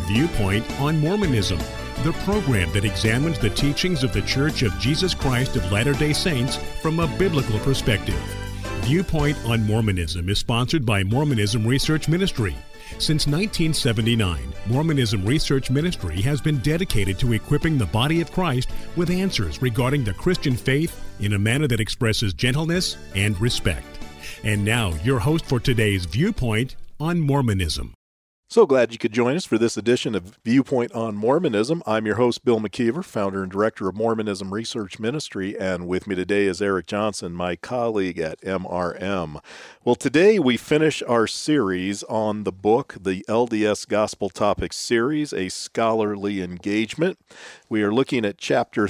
Viewpoint on Mormonism, the program that examines the teachings of the Church of Jesus Christ of Latter-day Saints from a biblical perspective. Viewpoint on Mormonism is sponsored by Mormonism Research Ministry. Since 1979, Mormonism Research Ministry has been dedicated to equipping the body of Christ with answers regarding the Christian faith in a manner that expresses gentleness and respect. And now, your host for today's Viewpoint on Mormonism. So glad you could join us for this edition of Viewpoint on Mormonism. I'm your host, Bill McKeever, founder and director of Mormonism Research Ministry, and with me today is Eric Johnson, my colleague at MRM. Well, today we finish our series on the book, the LDS Gospel Topics Series, A Scholarly Engagement. We are looking at Chapter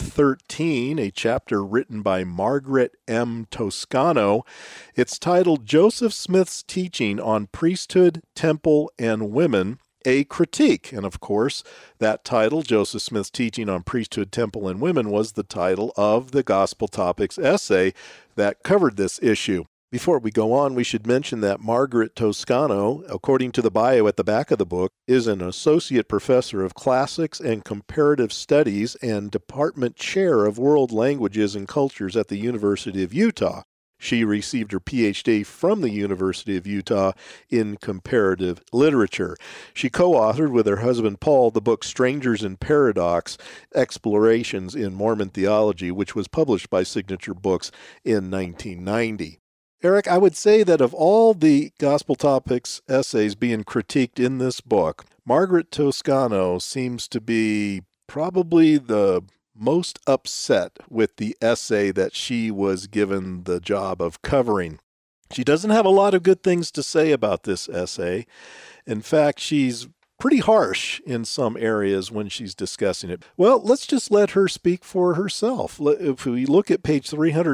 13, a chapter written by Margaret M. Toscano. It's titled Joseph Smith's Teaching on Priesthood, Temple, and Women, a Critique. And of course, that title, Joseph Smith's Teaching on Priesthood, Temple, and Women, was the title of the Gospel Topics essay that covered this issue. Before we go on, we should mention that Margaret Toscano, according to the bio at the back of the book, is an associate professor of classics and comparative studies and department chair of world languages and cultures at the University of Utah. She received her PhD from the University of Utah in comparative literature. She co-authored with her husband Paul the book Strangers in Paradox, Explorations in Mormon Theology, which was published by Signature Books in 1990. Eric, I would say that of all the Gospel Topics essays being critiqued in this book, Margaret Toscano seems to be probably the most upset with the essay that she was given the job of covering. She doesn't have a lot of good things to say about this essay. In fact, she's pretty harsh in some areas when she's discussing it. Well, let's just let her speak for herself. If we look at page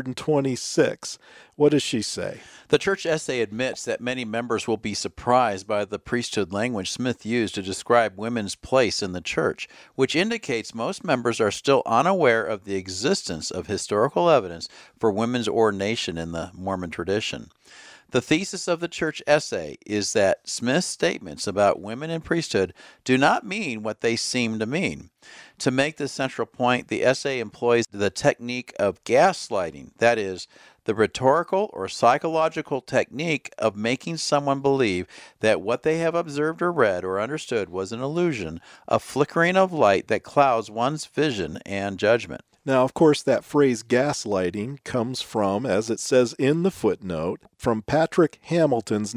326, what does she say? The church essay admits that many members will be surprised by the priesthood language Smith used to describe women's place in the church, which indicates most members are still unaware of the existence of historical evidence for women's ordination in the Mormon tradition. The thesis of the church essay is that Smith's statements about women in priesthood do not mean what they seem to mean. To make this central point, the essay employs the technique of gaslighting, that is, the rhetorical or psychological technique of making someone believe that what they have observed or read or understood was an illusion, a flickering of light that clouds one's vision and judgment. Now, of course, that phrase gaslighting comes from, as it says in the footnote, from Patrick Hamilton's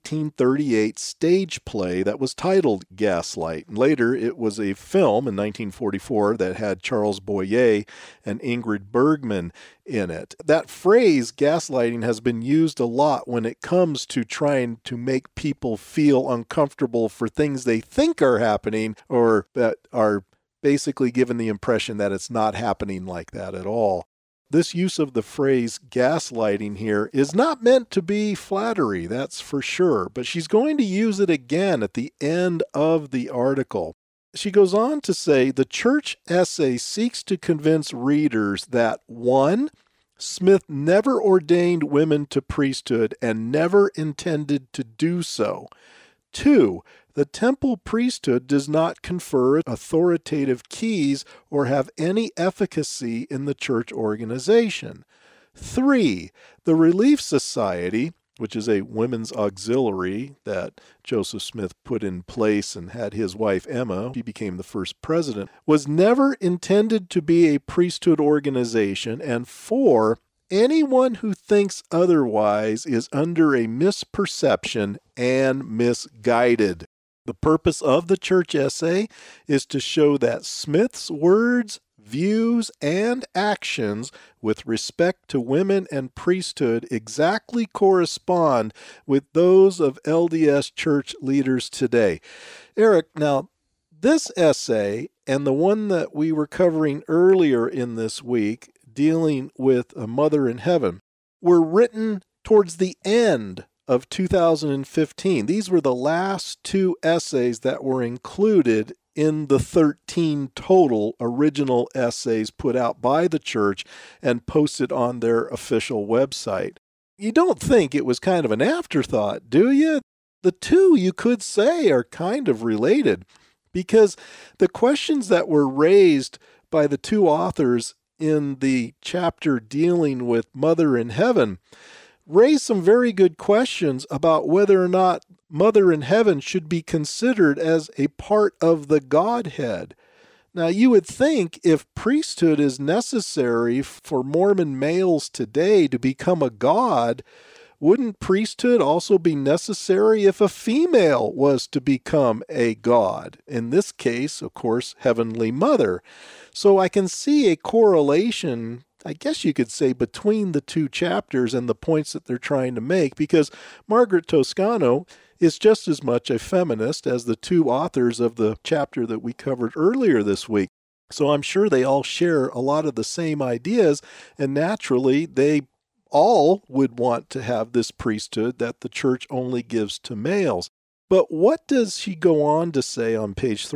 1938 stage play that was titled Gaslight. Later, it was a film in 1944 that had Charles Boyer and Ingrid Bergman in it. That phrase, gaslighting, has been used a lot when it comes to trying to make people feel uncomfortable for things they think are happening or that are basically given the impression that it's not happening like that at all. This use of the phrase gaslighting here is not meant to be flattery, that's for sure, but she's going to use it again at the end of the article. She goes on to say, the church essay seeks to convince readers that 1. Smith never ordained women to priesthood and never intended to do so. 2. The temple priesthood does not confer authoritative keys or have any efficacy in the church organization. 3. The Relief Society, which is a women's auxiliary that Joseph Smith put in place and had his wife Emma, she became the first president, was never intended to be a priesthood organization. And 4, anyone who thinks otherwise is under a misperception and misguided. The purpose of the church essay is to show that Smith's words, views, and actions with respect to women and priesthood exactly correspond with those of LDS church leaders today. Eric, now, this essay and the one that we were covering earlier in this week, dealing with a mother in heaven, were written towards the end of 2015. These were the last two essays that were included in the 13 total original essays put out by the church and posted on their official website. You don't think it was kind of an afterthought, do you? The two, you could say, are kind of related. because the questions that were raised by the two authors in the chapter dealing with Mother in Heaven raise some very good questions about whether or not Mother in Heaven should be considered as a part of the Godhead. Now, you would think if priesthood is necessary for Mormon males today to become a god, wouldn't priesthood also be necessary if a female was to become a god? In this case, of course, Heavenly Mother. So I can see a correlation, I guess you could say, between the two chapters and the points that they're trying to make, because Margaret Toscano is just as much a feminist as the two authors of the chapter that we covered earlier this week. So I'm sure they all share a lot of the same ideas, and naturally they all would want to have this priesthood that the church only gives to males. But what does she go on to say on page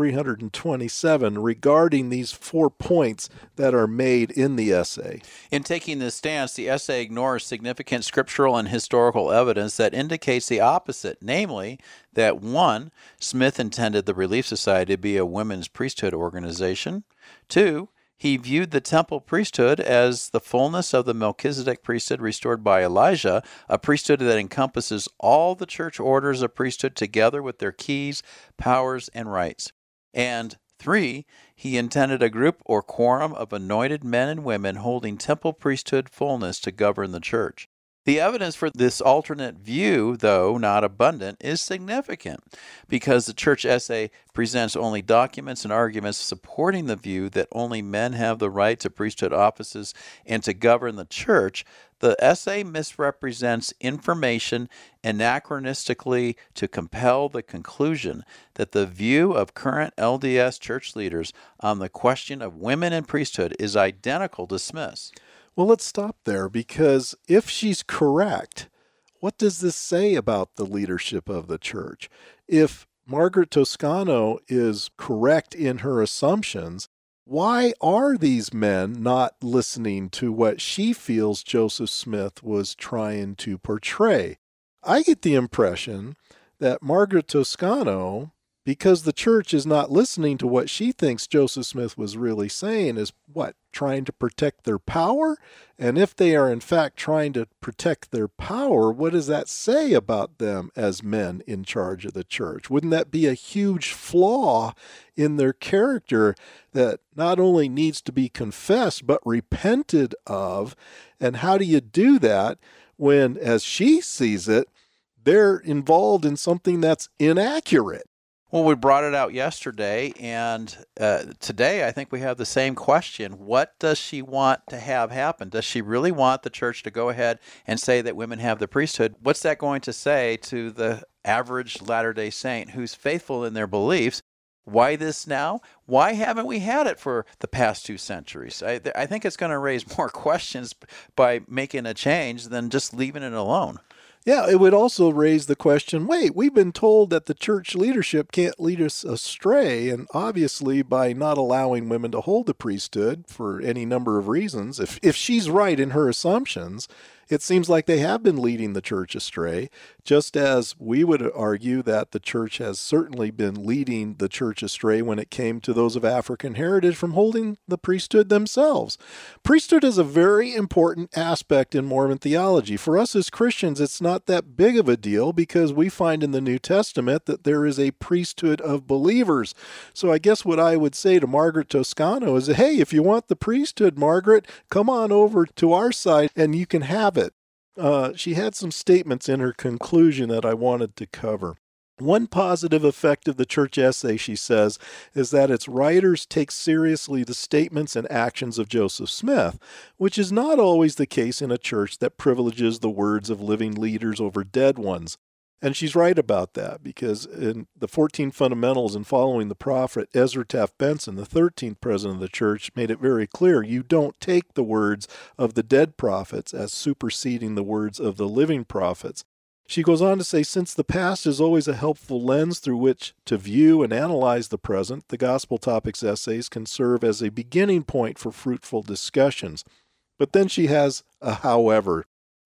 327 regarding these 4 points that are made in the essay? In taking this stance, the essay ignores significant scriptural and historical evidence that indicates the opposite, namely that 1, Smith intended the Relief Society to be a women's priesthood organization. 2, he viewed the temple priesthood as the fullness of the Melchizedek priesthood restored by Elijah, a priesthood that encompasses all the church orders of priesthood together with their keys, powers, and rights. And 3, he intended a group or quorum of anointed men and women holding temple priesthood fullness to govern the church. The evidence for this alternate view, though not abundant, is significant because the church essay presents only documents and arguments supporting the view that only men have the right to priesthood offices and to govern the church. The essay misrepresents information anachronistically to compel the conclusion that the view of current LDS church leaders on the question of women in priesthood is identical to Smith's. Well, let's stop there, because if she's correct, what does this say about the leadership of the church? If Margaret Toscano is correct in her assumptions, why are these men not listening to what she feels Joseph Smith was trying to portray? I get the impression that Margaret Toscano, because the church is not listening to what she thinks Joseph Smith was really saying, is what? Trying to protect their power? And if they are in fact trying to protect their power, what does that say about them as men in charge of the church? Wouldn't that be a huge flaw in their character that not only needs to be confessed, but repented of? And how do you do that when, as she sees it, they're involved in something that's inaccurate? Well, we brought it out yesterday, and today I think we have the same question. What does she want to have happen? Does she really want the church to go ahead and say that women have the priesthood? What's that going to say to the average Latter-day Saint who's faithful in their beliefs? Why this now? Why haven't we had it for the past 2 centuries? I think it's going to raise more questions by making a change than just leaving it alone. Yeah, it would also raise the question, wait, we've been told that the church leadership can't lead us astray, and obviously by not allowing women to hold the priesthood for any number of reasons, if she's right in her assumptions, it seems like they have been leading the church astray, just as we would argue that the church has certainly been leading the church astray when it came to those of African heritage from holding the priesthood themselves. Priesthood is a very important aspect in Mormon theology. For us as Christians, it's not that big of a deal because we find in the New Testament that there is a priesthood of believers. So I guess what I would say to Margaret Toscano is, hey, if you want the priesthood, Margaret, come on over to our side and you can have it. She had some statements in her conclusion that I wanted to cover. One positive effect of the church essay, she says, is that its writers take seriously the statements and actions of Joseph Smith, which is not always the case in a church that privileges the words of living leaders over dead ones. And she's right about that, because in the 14 Fundamentals and Following the Prophet, Ezra Taft Benson, the 13th president of the church, made it very clear you don't take the words of the dead prophets as superseding the words of the living prophets. She goes on to say, since the past is always a helpful lens through which to view and analyze the present, the Gospel Topics essays can serve as a beginning point for fruitful discussions. But then she has a however.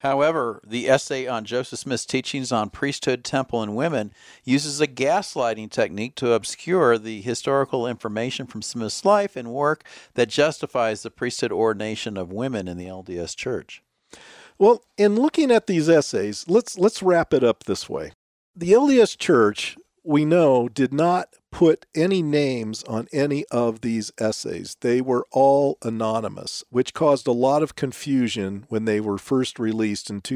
However, the essay on Joseph Smith's teachings on priesthood, temple, and women uses a gaslighting technique to obscure the historical information from Smith's life and work that justifies the priesthood ordination of women in the LDS Church. Well, in looking at these essays, let's wrap it up this way. The LDS Church, we know, did not put any names on any of these essays. They were all anonymous, which caused a lot of confusion when they were first released in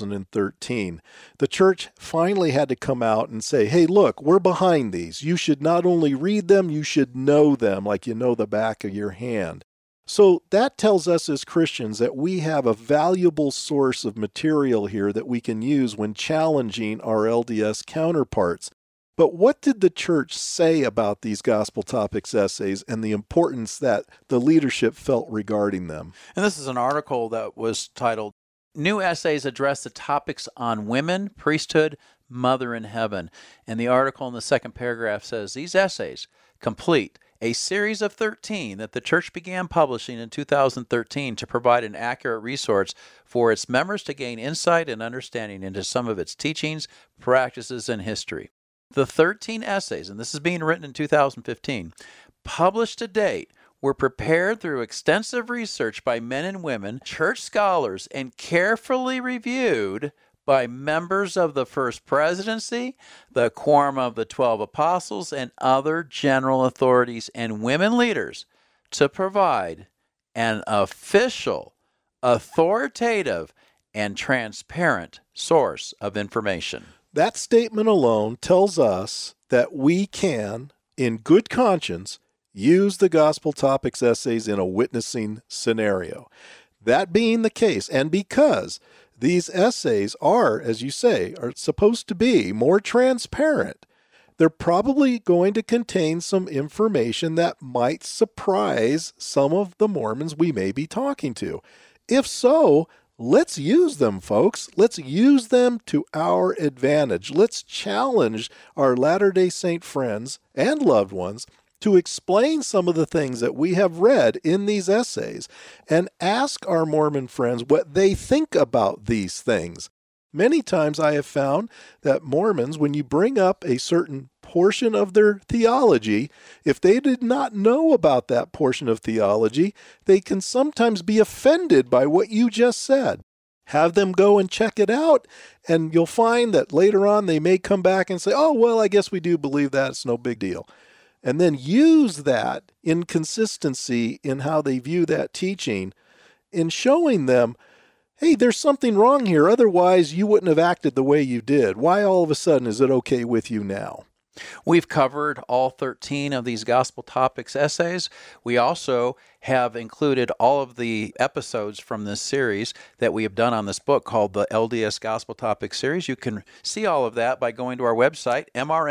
2013. The church finally had to come out and say, hey, look, we're behind these. You should not only read them, you should know them like you know the back of your hand. So that tells us as Christians that we have a valuable source of material here that we can use when challenging our LDS counterparts. But what did the church say about these gospel topics essays and the importance that the leadership felt regarding them? And this is an article that was titled, New Essays Address the Topics on Women, Priesthood, Mother in Heaven. And the article in the second paragraph says, these essays complete a series of 13 that the church began publishing in 2013 to provide an accurate resource for its members to gain insight and understanding into some of its teachings, practices, and history. The 13 essays, and this is being written in 2015, published to date, were prepared through extensive research by men and women, church scholars, and carefully reviewed by members of the First Presidency, the Quorum of the 12 Apostles, and other general authorities and women leaders to provide an official, authoritative, and transparent source of information. That statement alone tells us that we can, in good conscience, use the gospel topics essays in a witnessing scenario. That being the case, and because these essays are, as you say, are supposed to be more transparent, they're probably going to contain some information that might surprise some of the Mormons we may be talking to. If so, let's use them, folks. Let's use them to our advantage. Let's challenge our Latter-day Saint friends and loved ones to explain some of the things that we have read in these essays and ask our Mormon friends what they think about these things. Many times I have found that Mormons, when you bring up a certain portion of their theology, if they did not know about that portion of theology, they can sometimes be offended by what you just said. Have them go and check it out, and you'll find that later on they may come back and say, oh, well, I guess we do believe that. It's no big deal. And then use that inconsistency in how they view that teaching in showing them, hey, there's something wrong here. Otherwise, you wouldn't have acted the way you did. Why all of a sudden is it okay with you now? We've covered all 13 of these gospel topics essays. We also have included all of the episodes from this series that we have done on this book called the LDS Gospel Topics Series. You can see all of that by going to our website,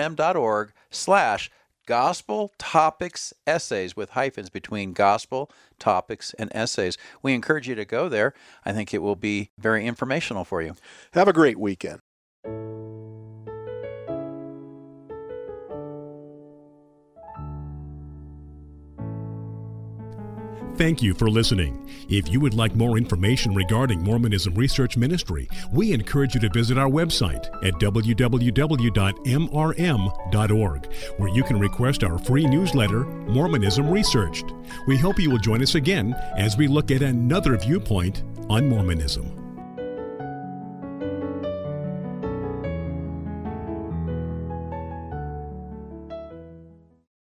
mrm.org/Gospel Topics Essays, with hyphens between gospel, topics, and essays. We encourage you to go there. I think it will be very informational for you. Have a great weekend. Thank you for listening. If you would like more information regarding Mormonism Research Ministry, we encourage you to visit our website at www.mrm.org, where you can request our free newsletter, Mormonism Researched. We hope you will join us again as we look at another viewpoint on Mormonism.